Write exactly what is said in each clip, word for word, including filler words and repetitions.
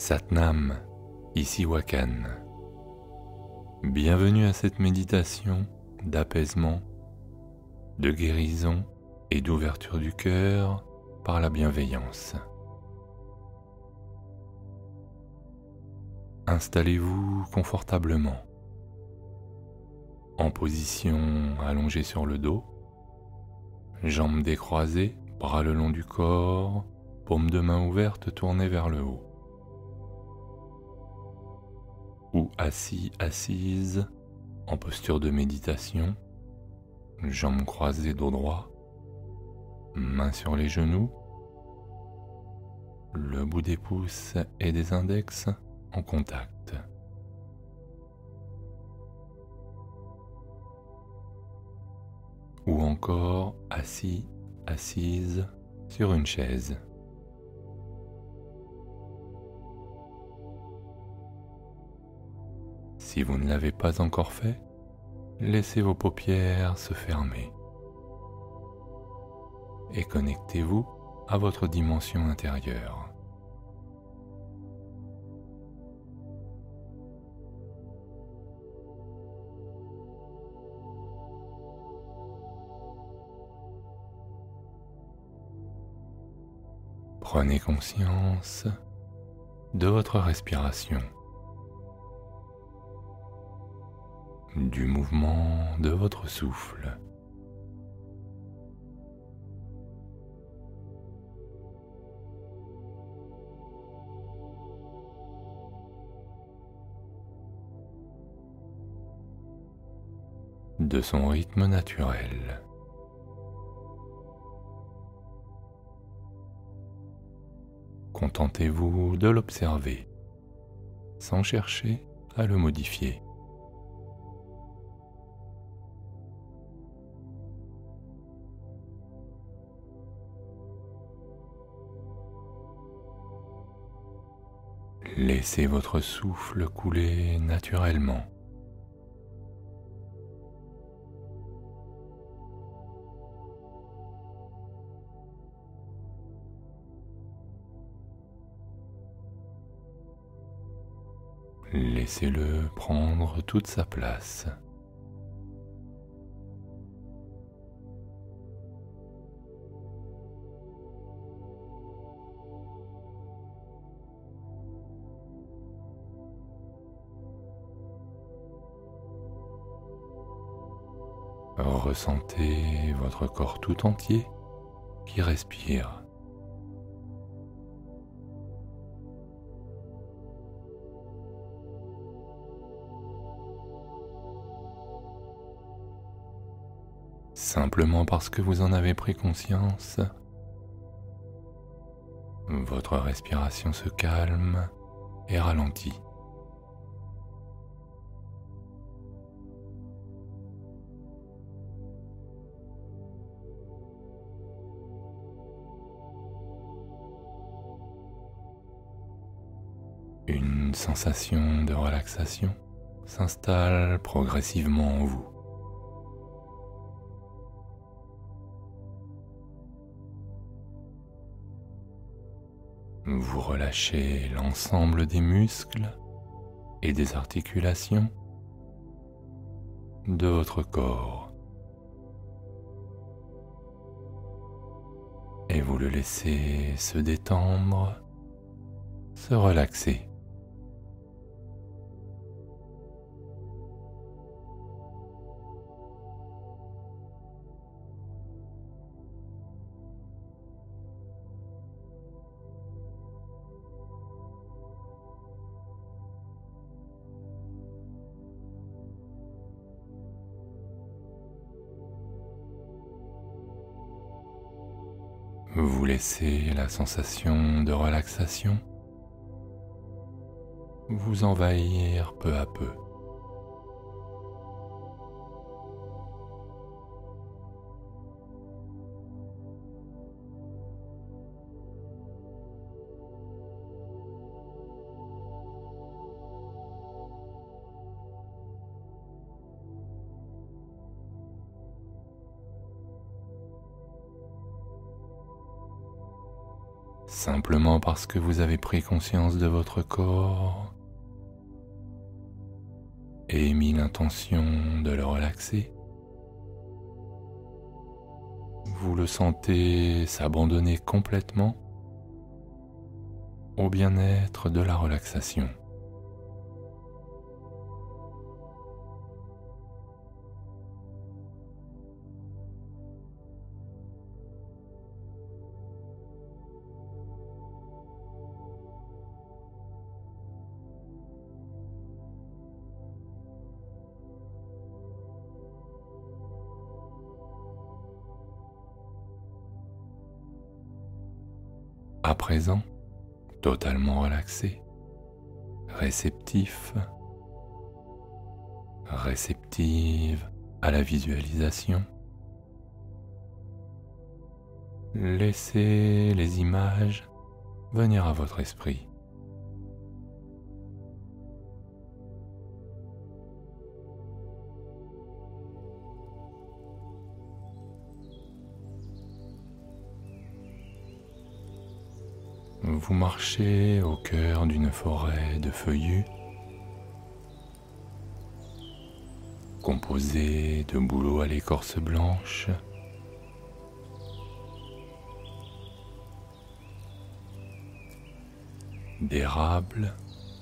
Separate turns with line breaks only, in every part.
Satnam, ici Wakan. Bienvenue à cette méditation d'apaisement, de guérison et d'ouverture du cœur par la bienveillance. Installez-vous confortablement, en position allongée sur le dos, jambes décroisées, bras le long du corps, paumes de main ouvertes tournées vers le haut. Ou assis, assise, en posture de méditation, jambes croisées dos droit, mains sur les genoux, le bout des pouces et des index en contact. Ou encore assis, assise sur une chaise. Si vous ne l'avez pas encore fait, laissez vos paupières se fermer et connectez-vous à votre dimension intérieure. Prenez conscience de votre respiration, du mouvement de votre souffle. De son rythme naturel. Contentez-vous de l'observer, sans chercher à le modifier. Laissez votre souffle couler naturellement. Laissez-le prendre toute sa place. Ressentez votre corps tout entier qui respire. Simplement parce que vous en avez pris conscience, votre respiration se calme et ralentit. Une sensation de relaxation s'installe progressivement en vous. Vous relâchez l'ensemble des muscles et des articulations de votre corps et vous le laissez se détendre, se relaxer. Vous laissez la sensation de relaxation vous envahir peu à peu. simplement parce que vous avez pris conscience de votre corps et émis l'intention de le relaxer. Vous le sentez s'abandonner complètement au bien-être de la relaxation. À présent, totalement relaxé, réceptif, réceptive à la visualisation, laissez les images venir à votre esprit. Vous marchez au cœur d'une forêt de feuillus, composée de bouleaux à l'écorce blanche, d'érables,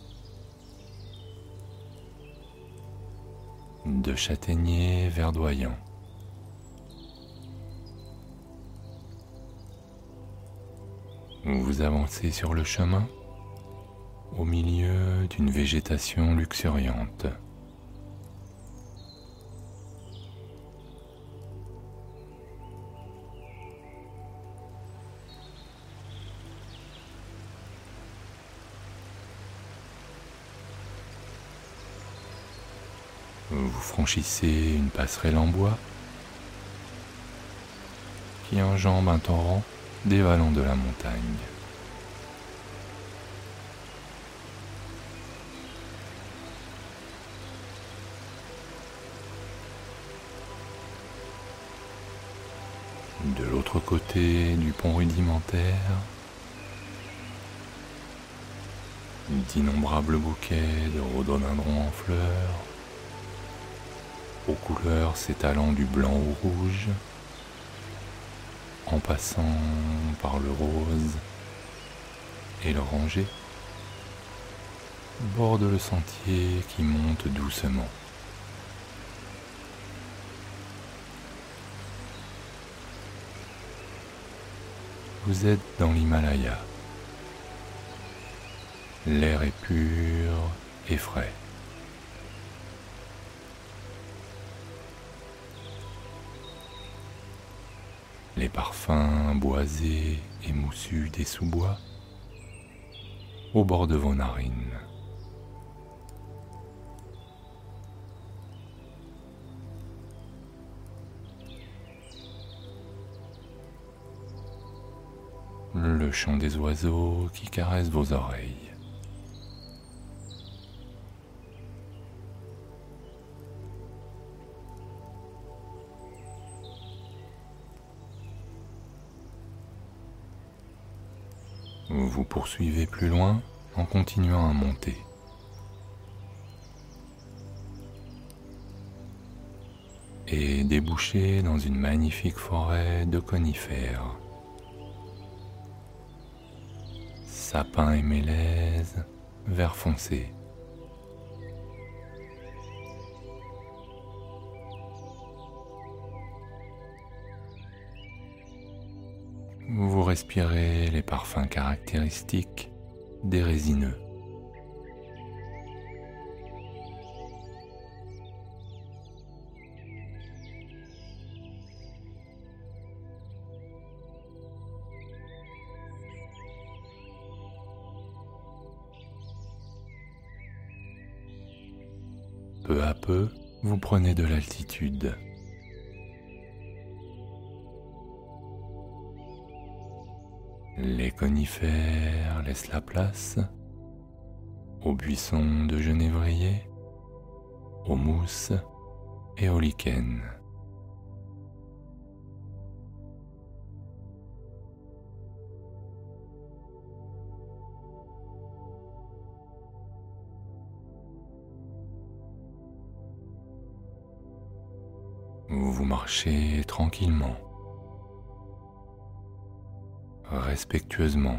de châtaigniers verdoyants. Vous avancez sur le chemin au milieu d'une végétation luxuriante. Vous franchissez une passerelle en bois qui enjambe un torrent dévalant de la montagne. De l'autre côté du pont rudimentaire, d'innombrables bouquets de rhododendrons en fleurs, aux couleurs s'étalant du blanc au rouge, en passant par le rose et l'oranger, borde le sentier qui monte doucement. Vous êtes dans l'Himalaya. L'air est pur et frais. Les parfums boisés et moussus des sous-bois au bord de vos narines. Le chant des oiseaux qui caressent vos oreilles. Vous poursuivez plus loin en continuant à monter. Et débouchez dans une magnifique forêt de conifères. Sapins et mélèzes, vert foncé. Vous respirez les parfums caractéristiques des résineux. Peu à peu, vous prenez de l'altitude. Les conifères laissent la place aux buissons de genévrier, aux mousses et aux lichens. Vous marchez tranquillement, respectueusement,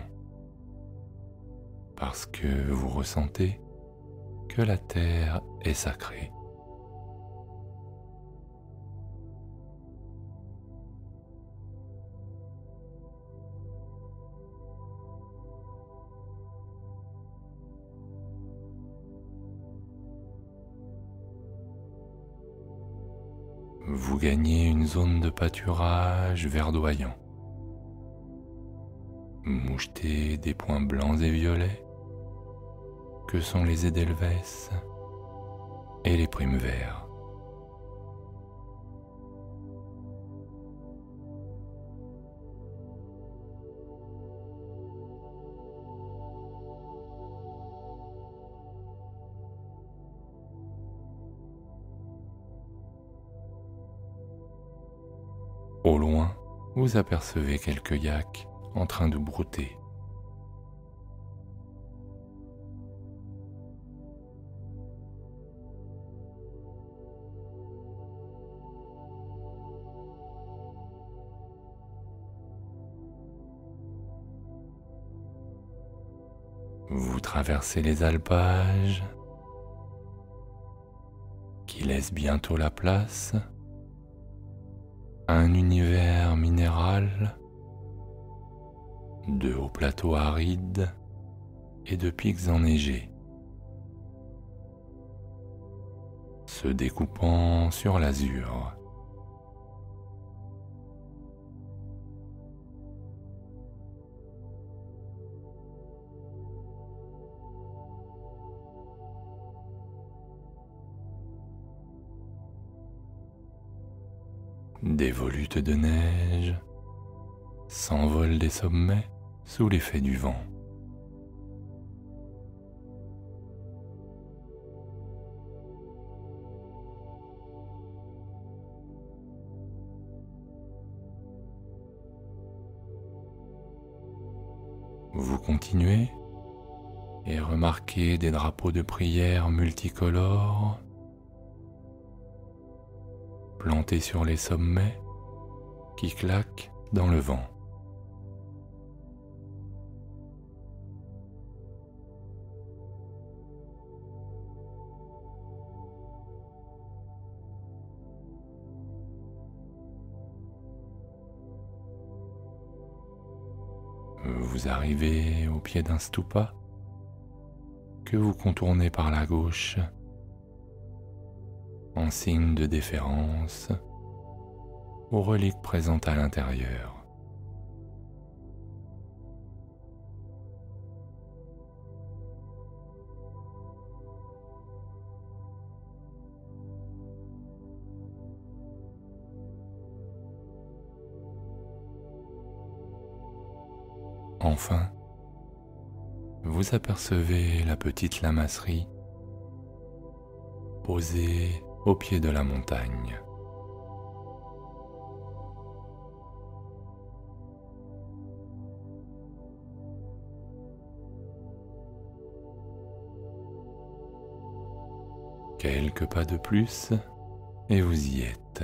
parce que vous ressentez que la terre est sacrée. Vous gagnez une zone de pâturage verdoyant. Mouchetez des points blancs et violets que sont les édelweiss et les primes verts. Au loin, vous apercevez quelques yaks en train de brouter. Vous traversez les alpages qui laissent bientôt la place à un univers minéral de hauts plateaux arides et de pics enneigés, se découpant sur l'azur. Des volutes de neige s'envolent des sommets sous l'effet du vent. Vous continuez et remarquez des drapeaux de prière multicolores plantés sur les sommets qui claquent dans le vent. Vous arrivez au pied d'un stupa que vous contournez par la gauche en signe de déférence aux reliques présentes à l'intérieur. Enfin, vous apercevez la petite lamasserie posée au pied de la montagne. Quelques pas de plus et vous y êtes.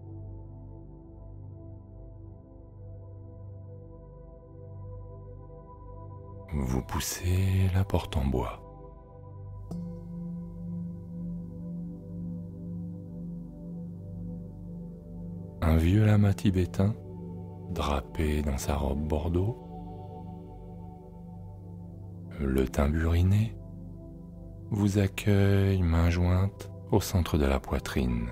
Vous poussez la porte en bois. Un vieux lama tibétain, drapé dans sa robe bordeaux, le teint buriné, vous accueille main jointe au centre de la poitrine,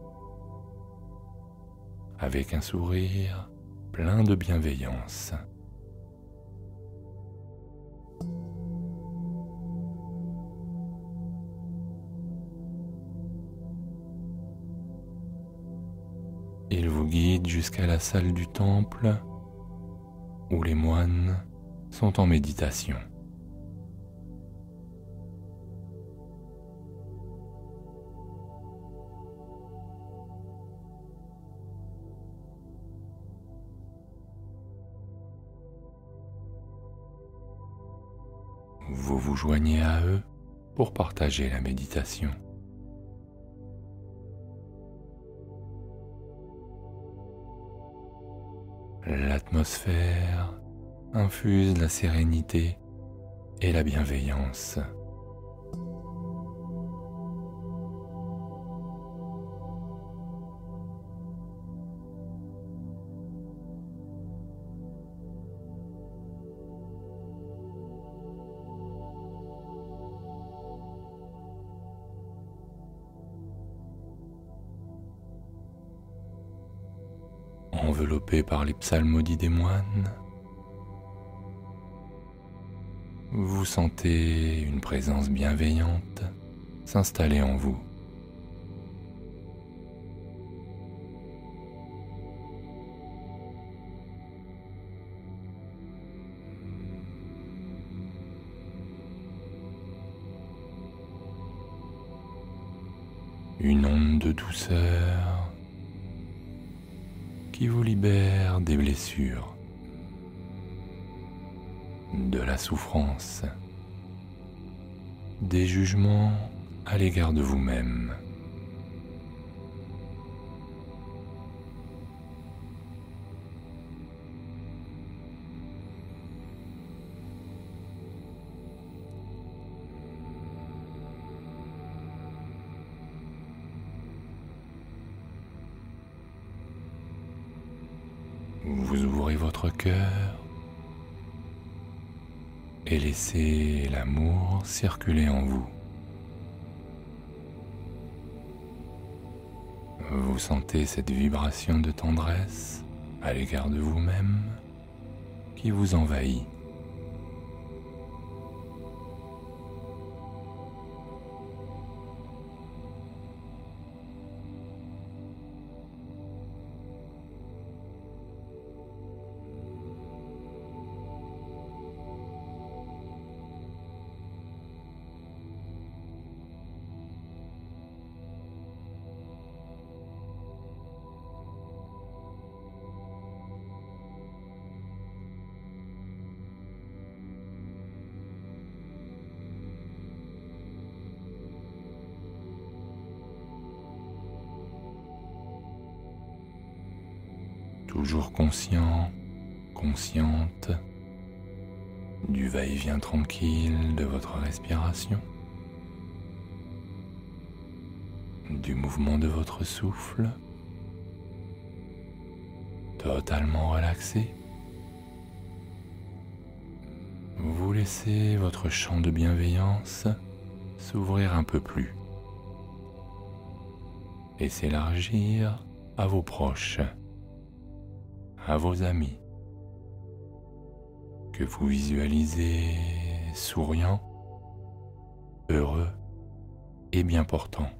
avec un sourire plein de bienveillance. Il vous guide jusqu'à la salle du temple où les moines sont en méditation. Vous vous joignez à eux pour partager la méditation. L'atmosphère infuse la sérénité et la bienveillance. Enveloppé par les psalmodies des moines, vous sentez une présence bienveillante s'installer en vous. Une onde de douceur qui vous libère des blessures, de la souffrance, des jugements à l'égard de vous-même. Vous ouvrez votre cœur et laissez l'amour circuler en vous. Vous sentez cette vibration de tendresse à l'égard de vous-même qui vous envahit. Toujours conscient, consciente du va-et-vient tranquille de votre respiration, du mouvement de votre souffle, totalement relaxé, vous laissez votre champ de bienveillance s'ouvrir un peu plus et s'élargir à vos proches, à vos amis, que vous visualisez souriants, heureux et bien portants.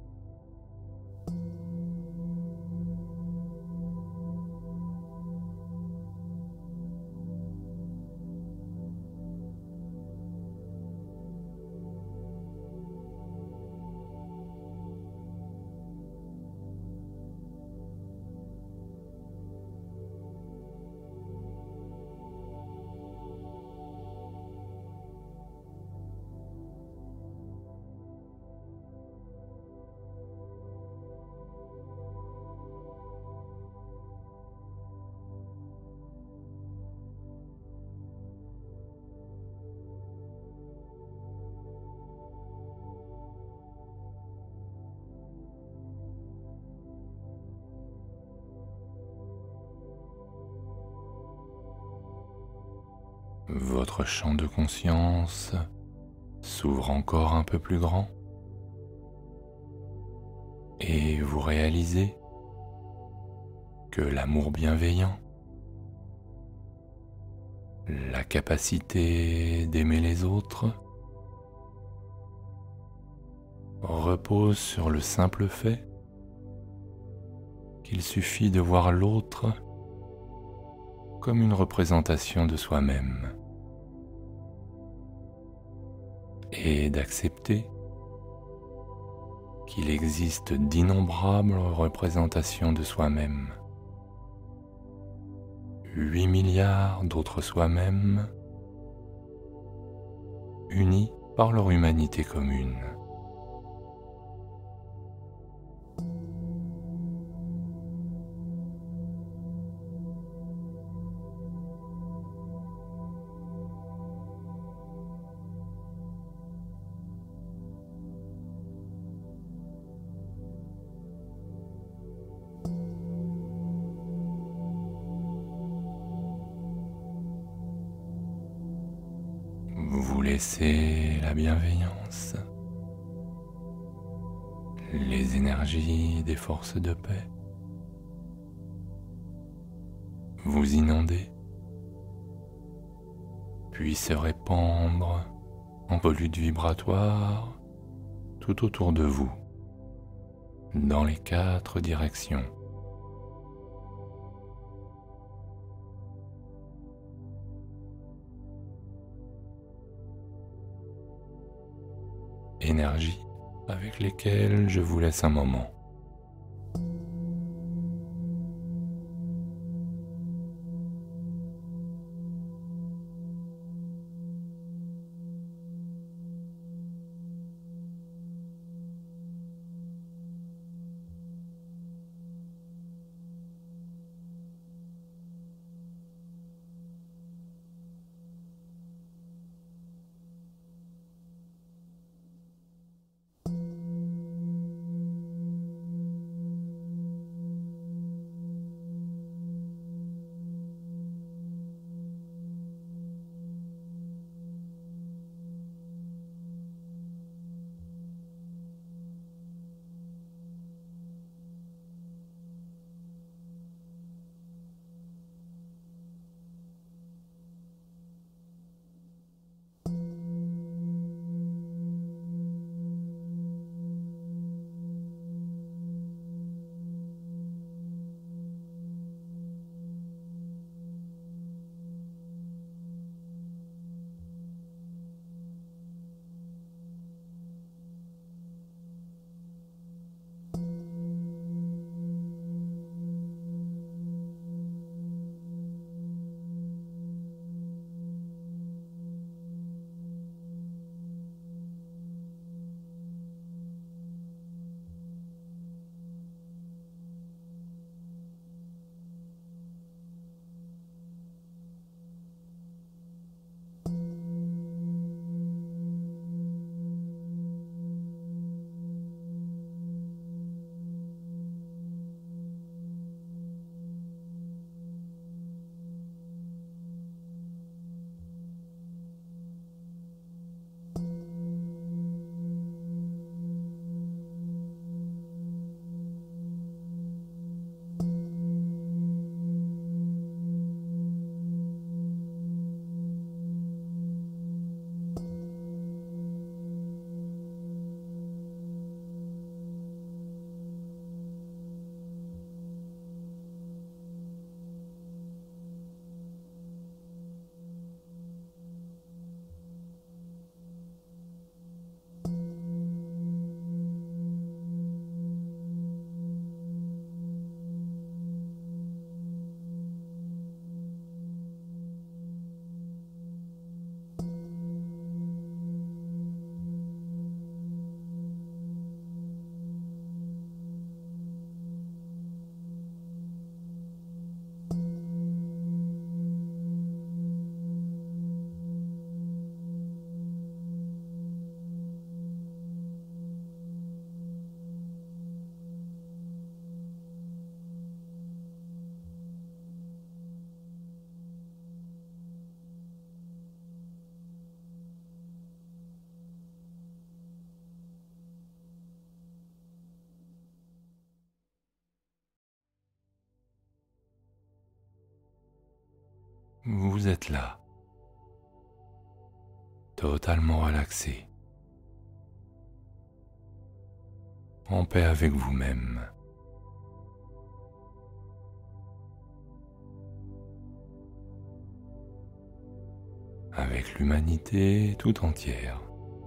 Votre champ de conscience s'ouvre encore un peu plus grand et vous réalisez que l'amour bienveillant, la capacité d'aimer les autres, repose sur le simple fait qu'il suffit de voir l'autre comme une représentation de soi-même et d'accepter qu'il existe d'innombrables représentations de soi-même, huit milliards d'autres soi-même unis par leur humanité commune. laissez la bienveillance, les énergies des forces de paix vous inonder, puis se répandre en volute vibratoire tout autour de vous, dans les quatre directions. Énergie avec lesquelles je vous laisse un moment. Vous êtes là, totalement relaxé, en paix avec vous-même. Avec l'humanité tout entière.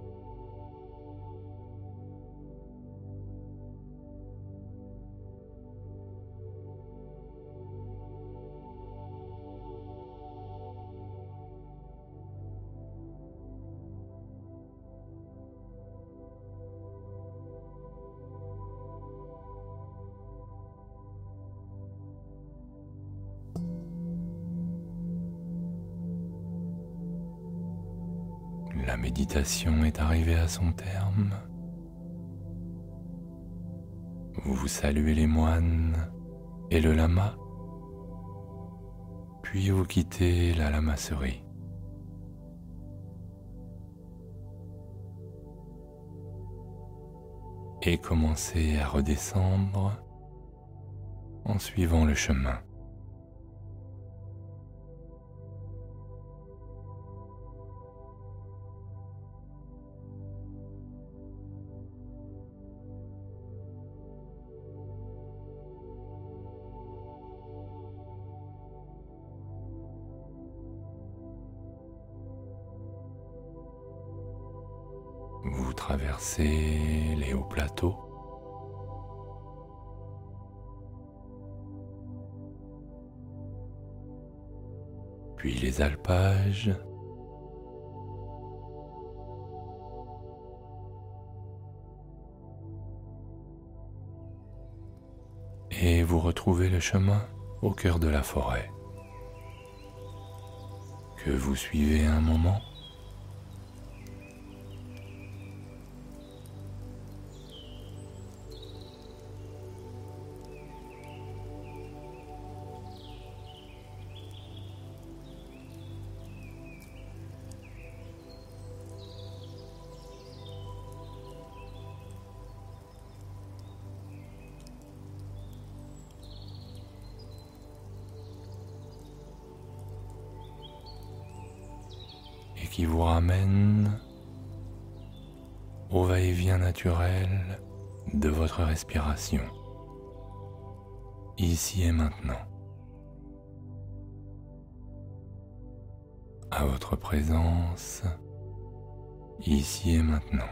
La méditation est arrivée à son terme. Vous saluez les moines et le lama, puis vous quittez la lamasserie. et commencez à redescendre en suivant le chemin. Vous traversez les hauts plateaux, puis les alpages, et vous retrouvez le chemin au cœur de la forêt, que vous suivez un moment. Et qui vous ramène au va-et-vient naturel de votre respiration, ici et maintenant, à votre présence, ici et maintenant.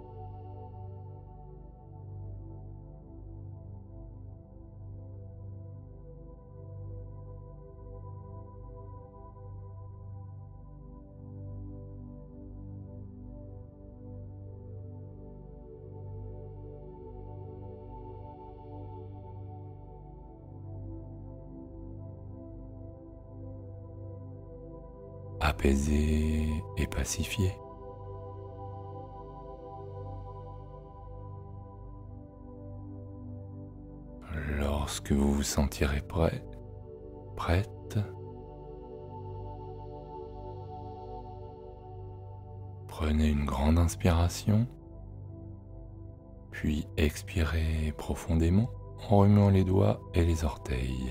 Apaisé et pacifié. Lorsque vous vous sentirez prêt, prête, prenez une grande inspiration, puis expirez profondément en remuant les doigts et les orteils.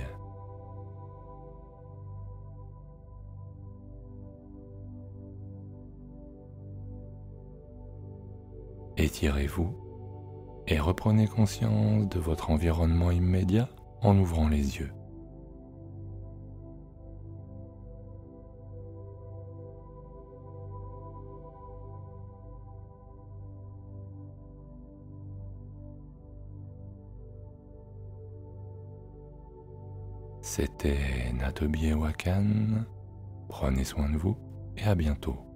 Étirez-vous et reprenez conscience de votre environnement immédiat en ouvrant les yeux. C'était Natobie Wakan. Prenez soin de vous et à bientôt.